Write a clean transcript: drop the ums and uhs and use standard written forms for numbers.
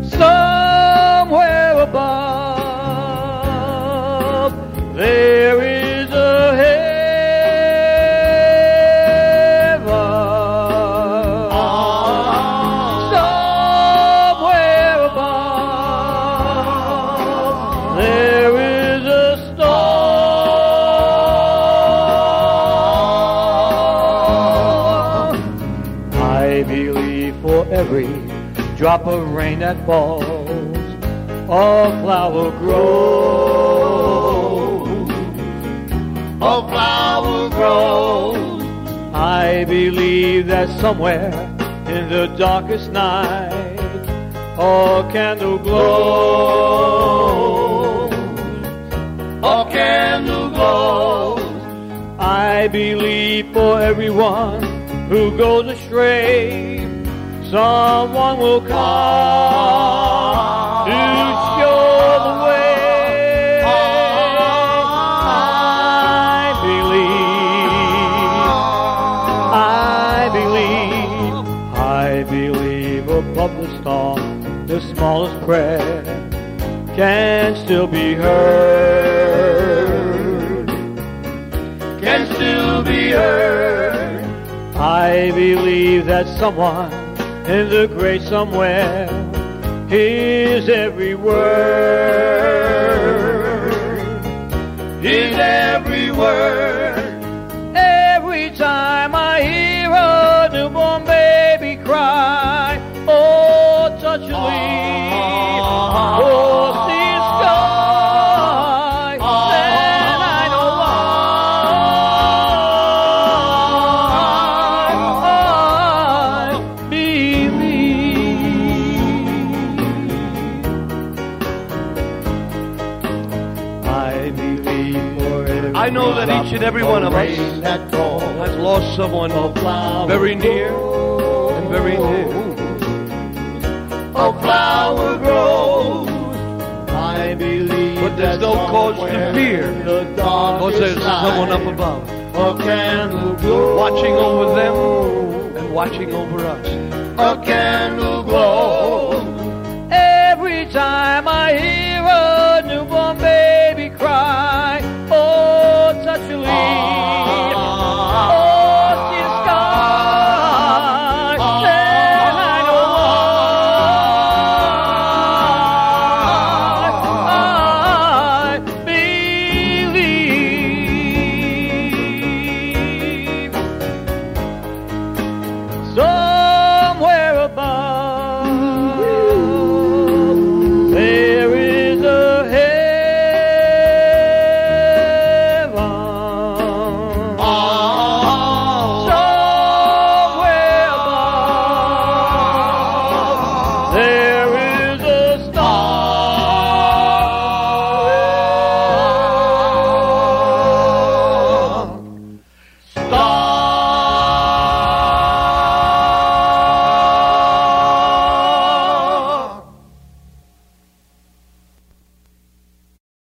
Somewhere above there is a heaven. Somewhere above there is a star. I believe for every drop of rain that falls, a flower grows. A flower grows. I believe that somewhere in the darkest night, a candle glows. A candle glows. I believe for everyone who goes astray, someone will come to show the way. I believe above the storm, the smallest prayer can still be heard. Can still be heard. I believe that someone in the great somewhere hears every word. Hears every word. Every time I hear a newborn baby cry, oh, touchingly, oh, see sky, then I know why I believe for every I know that each and every one of us has lost someone very near and very dear. A flower grows. I believe. But there's no cause to fear, because there's someone up above A candle glows. watching over them and watching over us. A candle